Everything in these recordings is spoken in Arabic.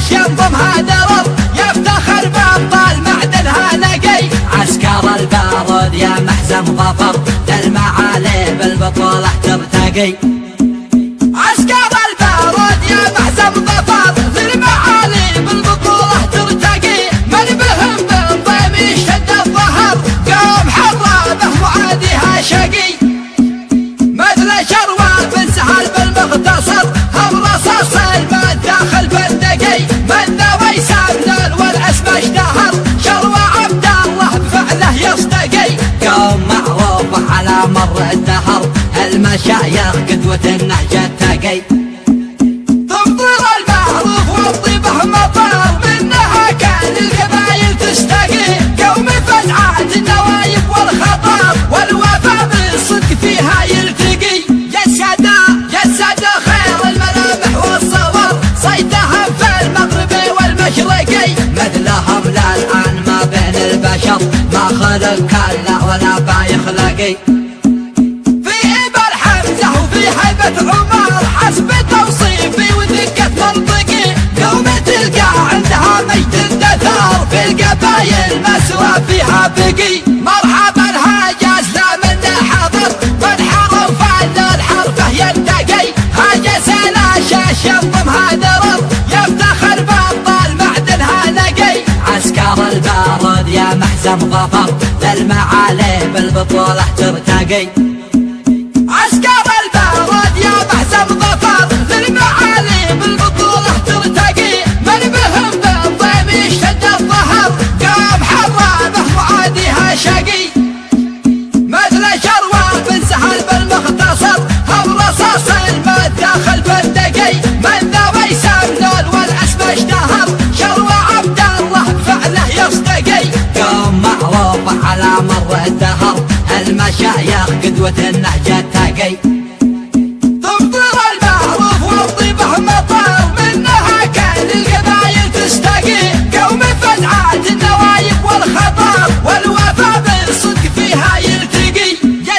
شاش ينظمها درر، يفتخر بأبطال معدنها نقي. عسكر البارود يا محزم ظفر، للمعالي بالبطولة ترتقي. عسكر البارود يا محزم ظفر، للمعالي بالبطولة ترتقي. من بهم بالضيم يشتد الظهر، قوم حرابه معاديها شقي. مثل شروال بن سهل بالمختصر، هم رصاص المال داخل بندقي. من ذوي سامنون والاسم اشتهر، شروى عبد الله بفعله يصدقي. قوم معروف على مر الدهر، المشايخ قدوة النهج التقي. تمطر المعروف والطيبه مطر، منها كان القبايل تستقي. قوم فتعات النوايب والخطر، والوفا بالصدق فيها يلتقي. جسد خير الملامح والصور، صيدهم في المغربي والمشرقي. مثلهم للآن ما بين البشر، ما خلق كلا ولا بايخلقي. في إبر حمزة وفي هيبة عمر، حسب توصيفي ودقة منطقي. قوم تلقى عندها مجد الدثار، في القبايل مسوى فيها بقي. مرحبا هاجاز لا منه حضر، فانحر وفعل الحرفه ينتقي. هاجس شاش ينظمها درر، يفتخر بأبطال معدنها نقي. عسكر البارود يا محزم ظفر، للمعالي بالبطولة ترتقي. عسكر البارود يا محزم ظفر، للمعالي بالبطولة ترتقي. من بهم بالضيم يشتد الظهر، قوم حرابه معاديها شقي. مثل شروال بن سهل بالمختصر، هم رصاص المال داخل بندقي. من ذوي سامنون والاسم اشتهر، شروى عبد الله بفعله يصدقي. قوم معروف على مر الدهر، المشايخ قدوة النهج التقي. تمطر المعروف والطيبه مطر، منها كان القبايل تستقي. قوم فتعات النوايب والخطر، والوفا بالصدق فيها يلتقي.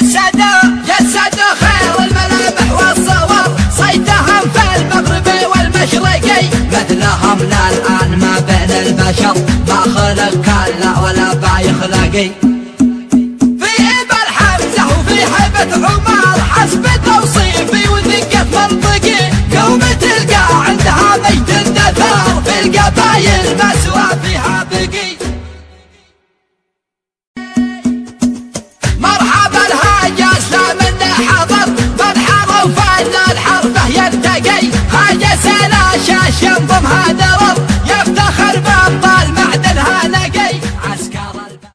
جسد خير الملامح والصور، صيدهم في المغربي والمشرقي. مثلهم للآن ما بين البشر، ما خلق كلا ولا بايخلقي. عمر حسب توصيفي ودقة منطقي. قوم تلقى عندها مجد الدثار، في القبايل مسوى فيها بقي. مرحبا هاجس لا منه حضر، منحر وفن الحرفه ينتقي. هاجس شاش ينظمها درر،